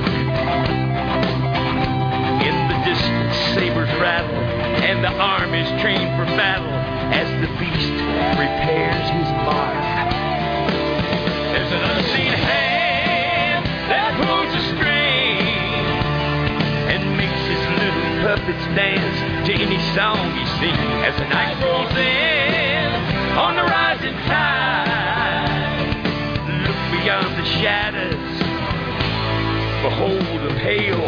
In the distance, sabers rattle, and the arm is trained for battle as the beast repairs his mark. There's an unseen hand that pulls a string and makes his little puppets dance to any song you sing as the night rolls in. On the rising tide, look beyond the shadows, behold a pale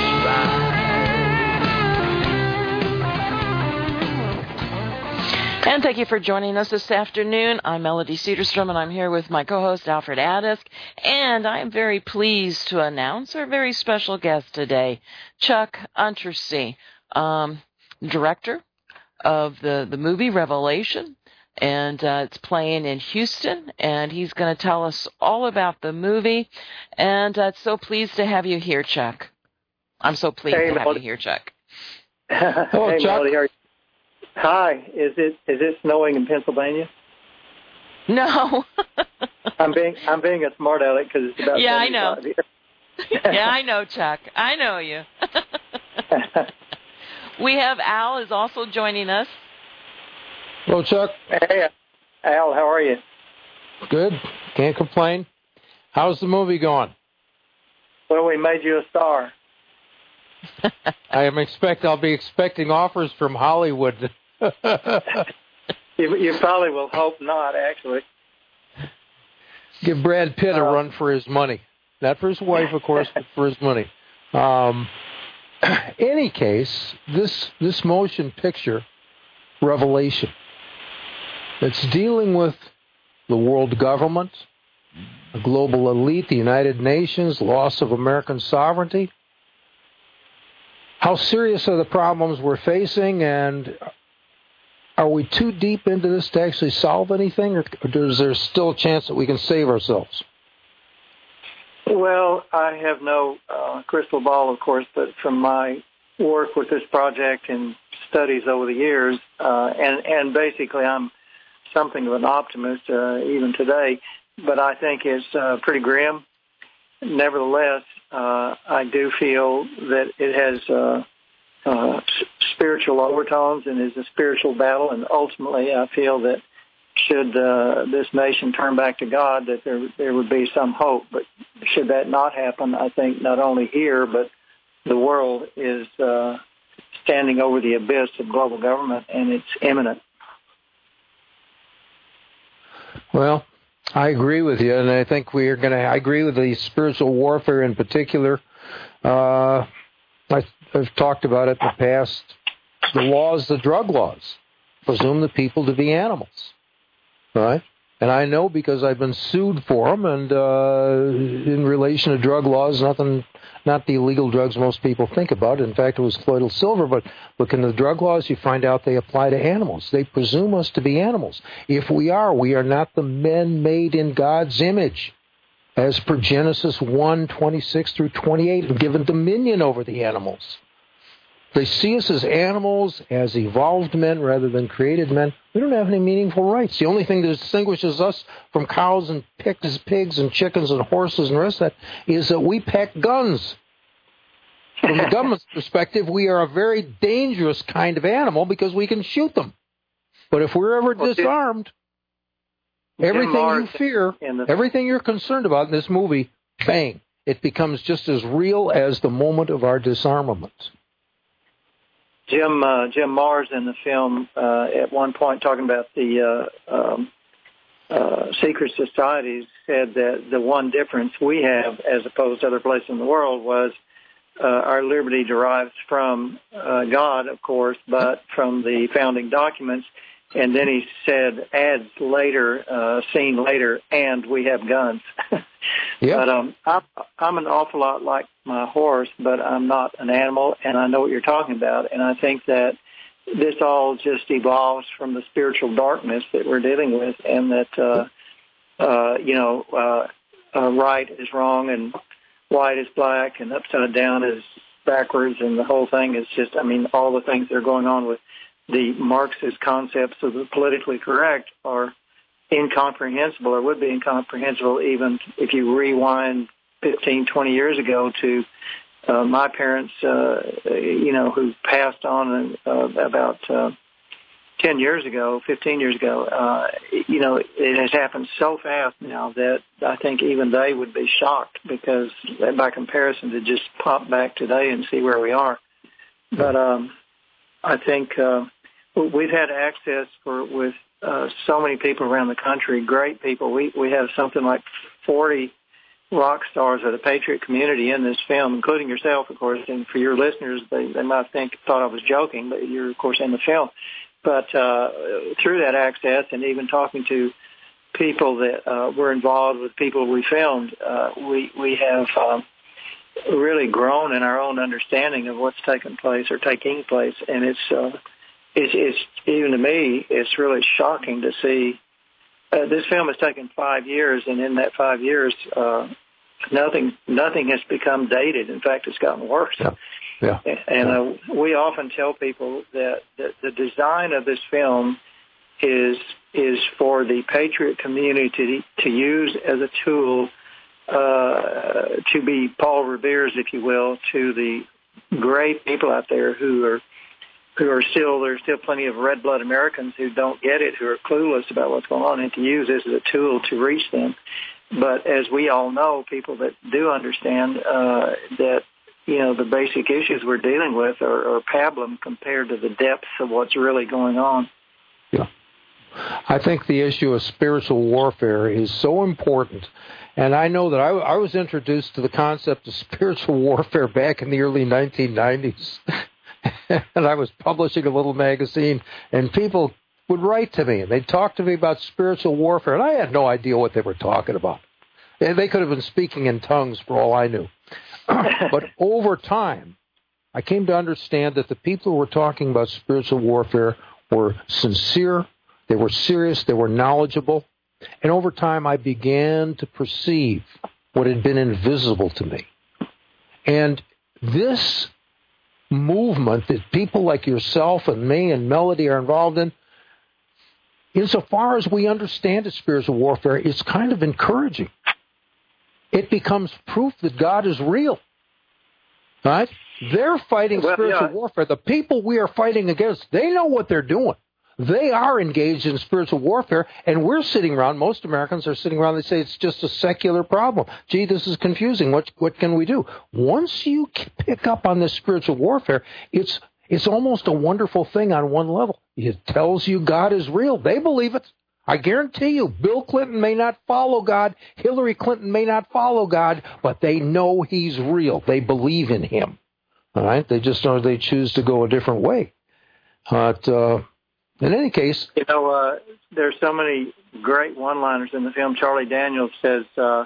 horizon. And thank you for joining us this afternoon. I'm Melody Cedarstrom, and I'm here with my co-host, Alfred Adisk. And I am very pleased to announce our very special guest today, Chuck Untersee, um, director of the, the movie Revelation. And uh, it's playing in Houston, and he's going to tell us all about the movie. And uh, so pleased to have you here, Chuck. I'm so pleased hey, to Melody. have you here, Chuck. Hello, hey, Chuck. Melody, are you... Hi. Is it is it snowing in Pennsylvania? No. I'm being I'm being a smart aleck because it's about yeah, I know. Here. yeah, I know, Chuck. I know you. We have Al is also joining us. Hello, Chuck. Hey, Al, how are you? Good. Can't complain. How's the movie going? Well, we made you a star. I am expect. I'll be expecting offers from Hollywood. you, you probably will hope not, actually. Give Brad Pitt a uh, run for his money. Not for his wife, of course, but for his money. Um, any case, this this motion picture, Revelation, it's dealing with the world government, the global elite, the United Nations, loss of American sovereignty. How serious are the problems we're facing, and are we too deep into this to actually solve anything, or is there still a chance that we can save ourselves? Well, I have no uh, crystal ball, of course, but from my work with this project and studies over the years, uh, and, and basically I'm something of an optimist uh, even today, but I think it's uh, pretty grim. Nevertheless, uh, I do feel that it has uh, uh, spiritual overtones and is a spiritual battle, and ultimately I feel that should uh, this nation turn back to God, that there there would be some hope. But should that not happen, I think not only here, but the world is uh, standing over the abyss of global government, and it's imminent. Well, I agree with you, and I think we are going to. I agree with the spiritual warfare in particular. Uh, I, I've talked about it in the past. The laws, the drug laws, presume the people to be animals, right? And I know because I've been sued for them, and uh, in relation to drug laws, nothing, not the illegal drugs most people think about. In fact, it was colloidal silver, but look in the drug laws, you find out they apply to animals. They presume us to be animals. If we are, we are not the men made in God's image, as per Genesis one, twenty-six through twenty-eight, and given dominion over the animals. They see us as animals, as evolved men rather than created men. We don't have any meaningful rights. The only thing that distinguishes us from cows and pigs, pigs and chickens and horses and the rest of that is that we pack guns. From the government's perspective, we are a very dangerous kind of animal because we can shoot them. But if we're ever well, disarmed, everything you fear, the- everything you're concerned about in this movie, bang, it becomes just as real as the moment of our disarmament. Jim uh, Jim Mars in the film uh, at one point talking about the uh, um, uh, secret societies said that the one difference we have as opposed to other places in the world was uh, our liberty derives from uh, God, of course, but from the founding documents. And then he said, adds later, uh, seen later, and we have guns. Yeah. But um, I'm, I'm an awful lot like my horse, but I'm not an animal, and I know what you're talking about. And I think that this all just evolves from the spiritual darkness that we're dealing with, and that, uh, uh, you know, uh, uh, right is wrong, and white is black, and upside down is backwards, and the whole thing is just, I mean, all the things that are going on with the Marxist concepts of the politically correct are incomprehensible, or would be incomprehensible even if you rewind fifteen, twenty years ago to uh, my parents, uh, you know, who passed on uh, about uh, ten years ago, fifteen years ago. Uh, you know, it has happened so fast now that I think even they would be shocked, because by comparison to just pop back today and see where we are. But um, I think uh, we've had access for with uh, so many people around the country, great people. We we have something like forty rock stars of the Patriot community in this film, including yourself, of course. And for your listeners, they, they might think thought I was joking, but you're, of course, in the film. But uh, through that access, and even talking to people that uh, were involved with people we filmed, uh, we we have um, really grown in our own understanding of what's taking place or taking place, and it's uh, it's, it's even to me, it's really shocking to see. Uh, this film has taken five years, and in that five years, uh, nothing nothing has become dated. In fact, it's gotten worse. Yeah. Yeah. And uh, we often tell people that, that the design of this film is is for the Patriot community to, to use as a tool uh, to be Paul Revere's, if you will, to the great people out there who are who are still, there's still plenty of red blood Americans who don't get it, who are clueless about what's going on, and to use this as a tool to reach them. But as we all know, people that do understand uh, that, you know, the basic issues we're dealing with are, are pablum compared to the depths of what's really going on. Yeah. I think the issue of spiritual warfare is so important. And I know that I, I was introduced to the concept of spiritual warfare back in the early nineteen nineties. And I was publishing a little magazine, and people would write to me, and they'd talk to me about spiritual warfare, and I had no idea what they were talking about. And they could have been speaking in tongues for all I knew. But over time, I came to understand that the people who were talking about spiritual warfare were sincere, they were serious, they were knowledgeable, and over time I began to perceive what had been invisible to me. And this movement that people like yourself and me and Melody are involved in, insofar as we understand it, spiritual warfare, it's kind of encouraging. It becomes proof that God is real. Right? They're fighting well, spiritual yeah. warfare. The people we are fighting against, they know what they're doing. They are engaged in spiritual warfare, and we're sitting around, most Americans are sitting around, they say it's just a secular problem. Gee, this is confusing. What what can we do? Once you pick up on this spiritual warfare, it's it's almost a wonderful thing on one level. It tells you God is real. They believe it. I guarantee you, Bill Clinton may not follow God, Hillary Clinton may not follow God, but they know he's real. They believe in him. All right? They just know they choose to go a different way. But uh, in any case... You know, uh, there's so many great one-liners in the film. Charlie Daniels says, uh,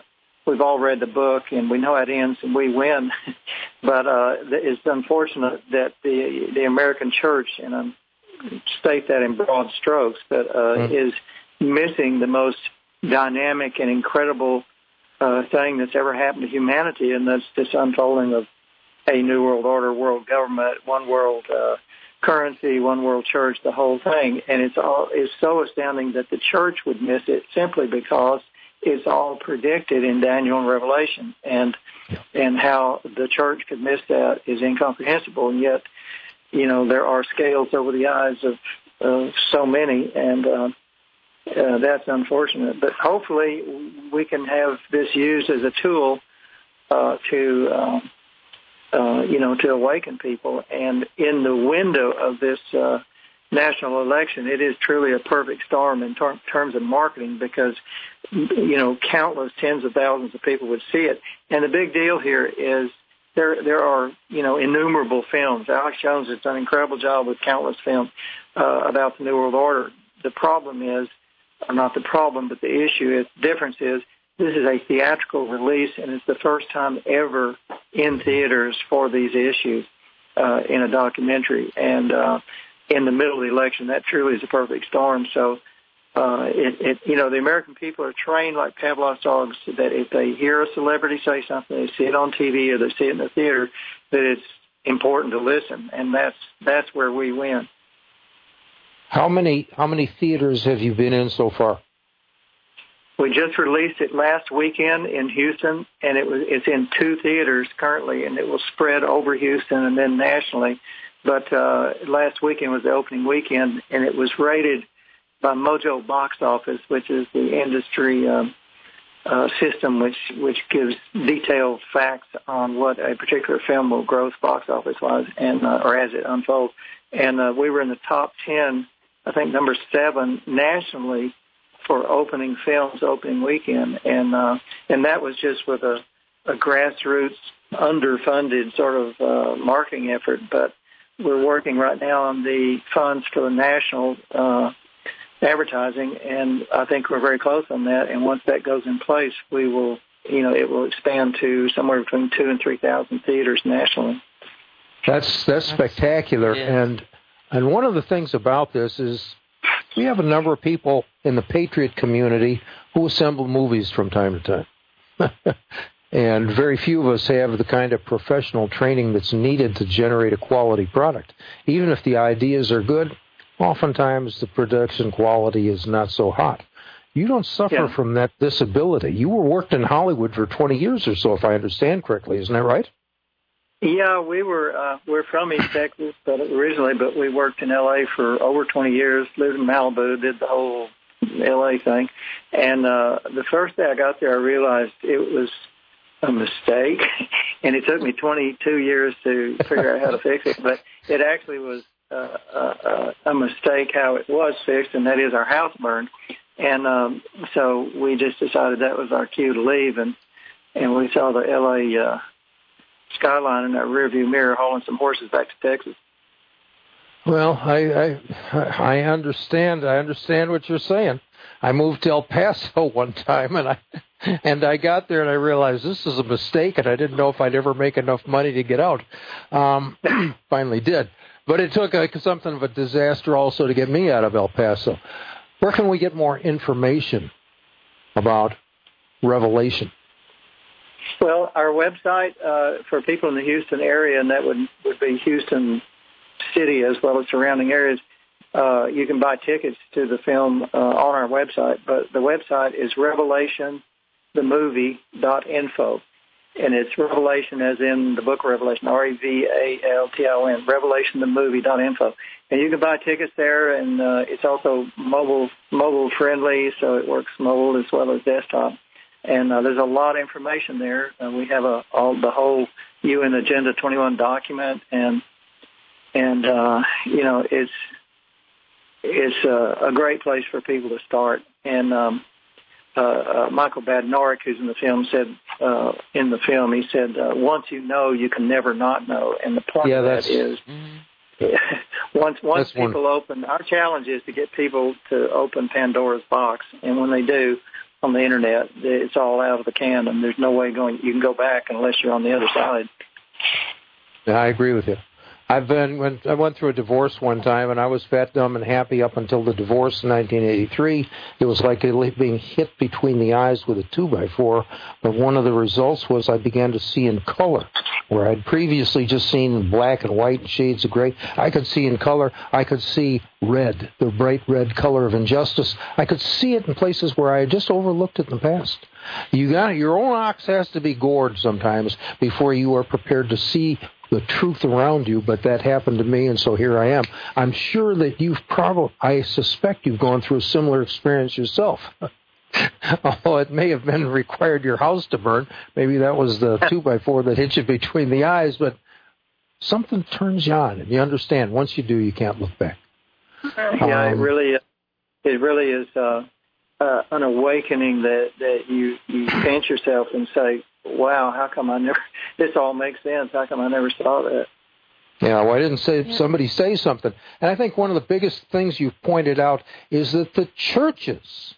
we've all read the book and we know how it ends and we win. But uh, it's unfortunate that the the American church, and I state that in broad strokes, but uh, mm-hmm. is missing the most dynamic and incredible uh, thing that's ever happened to humanity, and that's this unfolding of a new world order, world government, one world uh, currency, one world church, the whole thing. And it's all it's so astounding that the church would miss it simply because it's all predicted in Daniel and Revelation. And yeah. and how the church could miss that is incomprehensible. And yet, you know, there are scales over the eyes of uh, so many, and uh, uh, that's unfortunate. But hopefully we can have this used as a tool uh, to... Uh, Uh, you know, to awaken people. And in the window of this uh, national election, it is truly a perfect storm in ter- terms of marketing because, you know, countless tens of thousands of people would see it. And the big deal here is there there are, you know, innumerable films. Alex Jones has done an incredible job with countless films uh, about the New World Order. The problem is, or not the problem, but the issue is, the difference is, this is a theatrical release, and it's the first time ever in theaters for these issues uh, in a documentary. And uh, in the middle of the election, that truly is a perfect storm. So, uh, it, it, you know, the American people are trained like Pavlov's dogs that if they hear a celebrity say something, they see it on T V or they see it in the theater, that it's important to listen. And that's that's where we win. How many how many theaters have you been in so far? We just released it last weekend in Houston, and it was it's in two theaters currently, and it will spread over Houston and then nationally. But uh, last weekend was the opening weekend, and it was rated by Mojo Box Office, which is the industry um, uh, system which which gives detailed facts on what a particular film will gross box office-wise, and uh, or as it unfolds. And uh, we were in the top ten, I think number seven nationally, for opening films, opening weekend, and uh, and that was just with a, a grassroots, underfunded sort of uh, marketing effort. But we're working right now on the funds for the national uh, advertising, and I think we're very close on that. And once that goes in place, we will, you know, it will expand to somewhere between two and three thousand theaters nationally. That's that's spectacular, yeah. and and one of the things about this is, we have a number of people in the Patriot community who assemble movies from time to time. And very few of us have the kind of professional training that's needed to generate a quality product. Even if the ideas are good, oftentimes the production quality is not so hot. You don't suffer yeah. from that disability. You were worked in Hollywood for twenty years or so, if I understand correctly. Isn't that right? Yeah, we were uh, we're from East Texas, but originally, but we worked in L A for over twenty years. Lived in Malibu, did the whole L A thing, and uh, the first day I got there, I realized it was a mistake, and it took me twenty-two years to figure out how to fix it. But it actually was uh, uh, a mistake how it was fixed, and that is our house burned, and um, so we just decided that was our cue to leave, and and we saw the L A. Uh, skyline in that rearview mirror hauling some horses back to Texas. Well, I, I I understand. I understand what you're saying. I moved to El Paso one time, and I and I got there and I realized this is a mistake, and I didn't know if I'd ever make enough money to get out. Um, finally did, but it took a, something of a disaster also to get me out of El Paso. Where can we get more information about Revelation? Well, our website uh, for people in the Houston area, and that would, would be Houston City as well as surrounding areas, uh, you can buy tickets to the film uh, on our website. But the website is revelation the movie dot info, and it's Revelation as in the book of Revelation, R E V A L T I O N, revelation the movie dot info. And you can buy tickets there, and uh, it's also mobile mobile friendly, so it works mobile as well as desktop. And uh, there's a lot of information there. Uh, we have a all the whole U N Agenda twenty-one document, and and uh, you know it's it's a, a great place for people to start. And um, uh, uh, Michael Badnarik, who's in the film, said uh, in the film he said, uh, "Once you know, you can never not know." And the point yeah, of that's, that is, mm-hmm. once once people one. open, our challenge is to get people to open Pandora's box, and when they do, on the internet. It's all out of the can, and there's no way going. You can go back unless you're on the other side. Yeah, I agree with you. I've been when I went through a divorce one time, and I was fat, dumb, and happy up until the divorce in nineteen eighty-three. It was like being hit between the eyes with a two by four. But one of the results was I began to see in color, where I'd previously just seen in black and white and shades of gray. I could see in color. I could see red, the bright red color of injustice. I could see it in places where I had just overlooked it in the past. You got your own ox has to be gored sometimes before you are prepared to see the truth around you, but that happened to me, and so here I am. I'm sure that you've probably, I suspect you've gone through a similar experience yourself. Although it may have been required your house to burn. Maybe that was the two by four that hit you between the eyes, but something turns you on, and you understand. Once you do, you can't look back. Yeah, um, it really is. It really is uh, uh, an awakening that, that you, you pinch yourself and say, wow, how come I never, this all makes sense. How come I never saw that? Yeah, well, I didn't say somebody say something. And I think one of the biggest things you've pointed out is that the churches,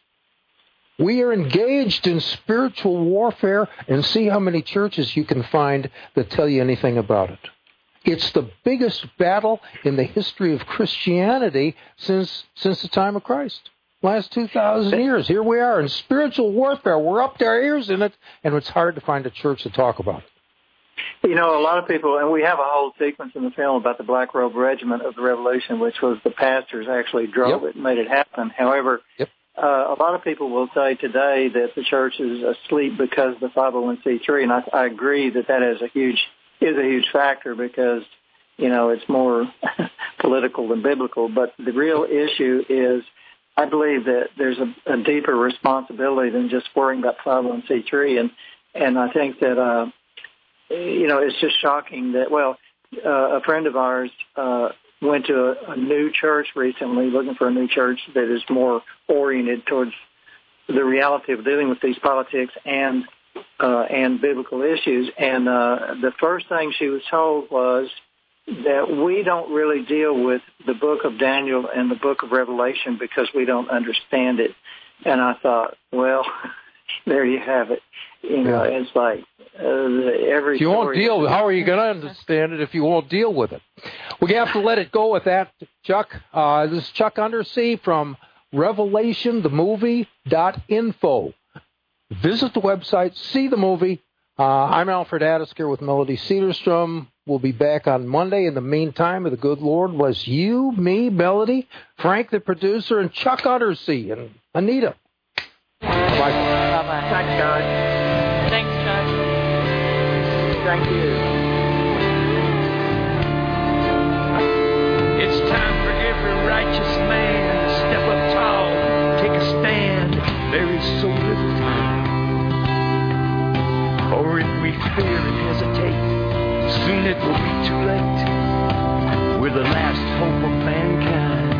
we are engaged in spiritual warfare, and see how many churches you can find that tell you anything about it. It's the biggest battle in the history of Christianity since since the time of Christ. Last two thousand years, here we are in spiritual warfare. We're up to our ears in it, and it's hard to find a church to talk about it. You know, a lot of people, and we have a whole sequence in the film about the Black Robe Regiment of the Revolution, which was the pastors actually drove Yep. it and made it happen. However, Yep. uh, a lot of people will say today that the church is asleep because of the five oh one c three, and I, I agree that that is a huge is a huge factor because, you know, it's more political than biblical. But the real issue is, I believe that there's a, a deeper responsibility than just worrying about five oh one c three, and and I think that uh, you know it's just shocking that well uh, a friend of ours uh, went to a, a new church recently, looking for a new church that is more oriented towards the reality of dealing with these politics and uh, and biblical issues, and uh, the first thing she was told was that we don't really deal with the book of Daniel and the book of Revelation because we don't understand it. And I thought, well, there you have it. You know, Yeah. it's like uh, every. If you won't story deal with, how are you going to understand it if you won't deal with it? We have to let it go with that, Chuck. Uh, this is Chuck Undersea from Revelation the Movie dot info. Visit the website, see the movie. Uh, I'm Alfred Adisker with Melody Cedarstrom. We'll be back on Monday. In the meantime, the good Lord was you, me, Melody, Frank, the producer, and Chuck Undersea, and Anita. Bye-bye. Bye-bye. Thanks, guys. Thanks, Chuck. Thank you. It's time for every righteous man to step up tall, take a stand. There is so little time. Or if we fear and hesitate, soon it will be too late. We're the last hope of mankind.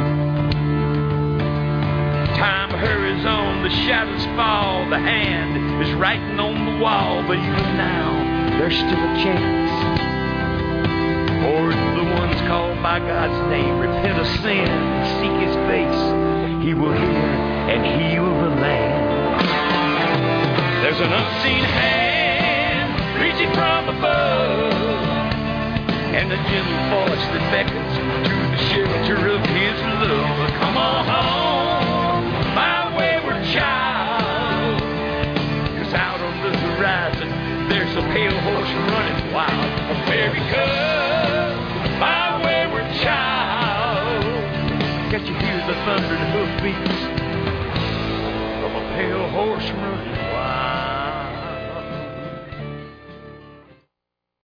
Time hurries on, the shadows fall, the hand is writing on the wall, but even now, there's still a chance. Or if the ones called by God's name repent of sin and seek His face, He will hear and heal the land. There's an unseen hand reaching from above, and a gentle voice that beckons to the shelter of His love. Come on home.